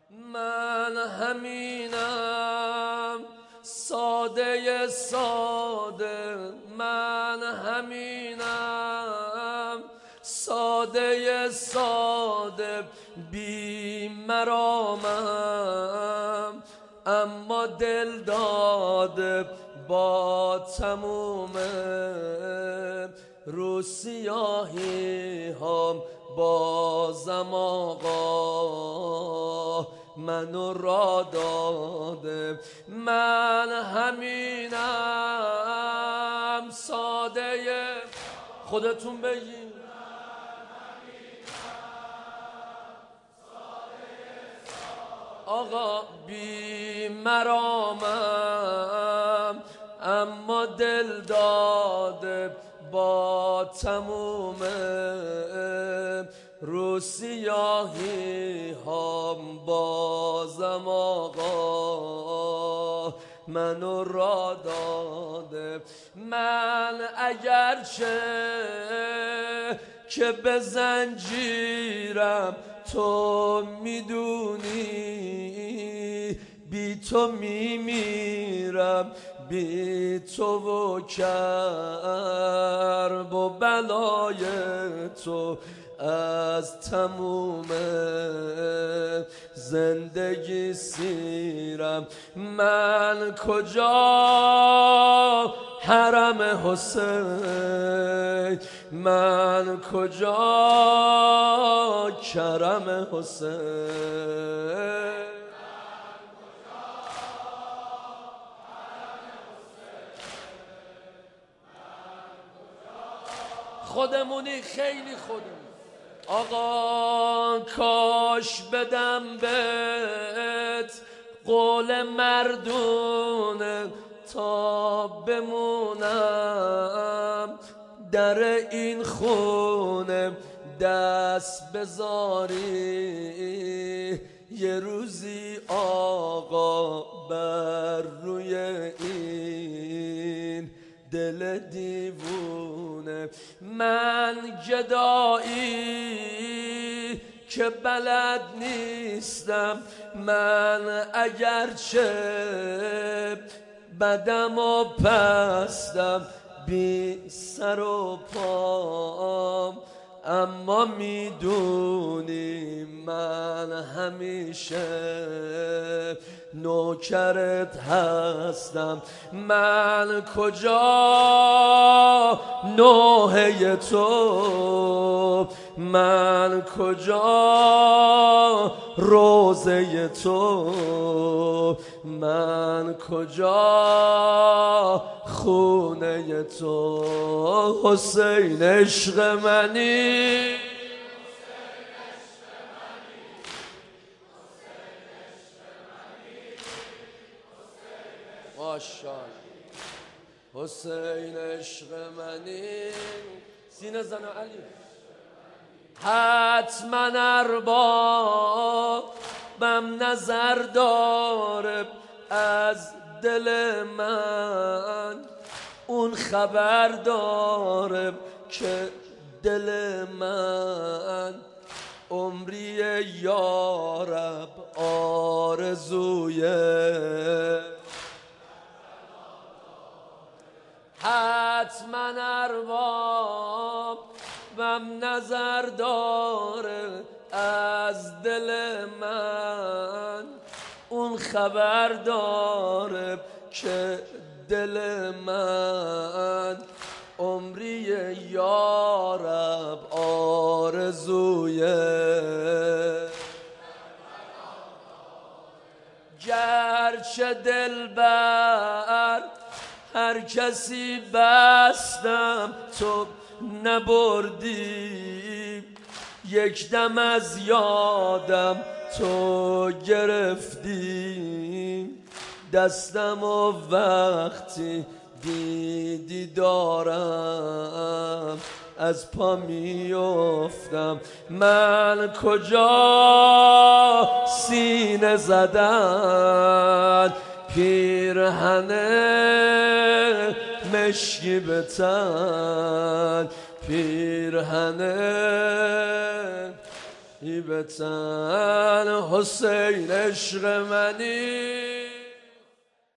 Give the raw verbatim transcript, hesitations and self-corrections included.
من همینم ساده ساده، من همینم ساده ساده، بی مرامم اما دل داده با تموم رو سیاهی هم بازم آقا منو را داده. من همینم ساده، خودتون بگین آقا بی مرامم اما دل داده با تموم رو سیاهی هم بازم آقا منو را داده. من اگرچه که به زنجیرم تو میدونی، بی تو میمیرم، بی تو و کرب و بلای تو از تموم زندگی سیرم. من کجا حرم حسین، من کجا کرم حسین، خودمونی خیلی خودمون. آقا کاش بدم بهت قول مردونه تا بمونم در این خونه دست بذاری یه روزی آقا بر روی این دل دیوونه. من گدایی که بلد نیستم، من اگرچه بدم و پستم بی سر و پام، اما میدونی من همیشه نوکرت هستم. من کجا نوحه تو، من کجا روزه تو، من کجا خونه تو. حسین عشق منی، ماشاءالله حسین عشق منی. سینه زن علی حتما اربابم نظر داره از دل من، اون خبر داره که دل من عمری یارب آرزوی. حتما اربابم نظر داره از دل من، اون خبر داره که دل من عمری یارب آرزوی. گرچه دلبر هر کسی بستم تو نبردی، یک دم از یادم تو گرفتی، دستم و وقتی دیدی دارم از پا میافتم. من کجا سینه زدن پیرهن مشکی به تن، پیرهن بتن حسین عشق منی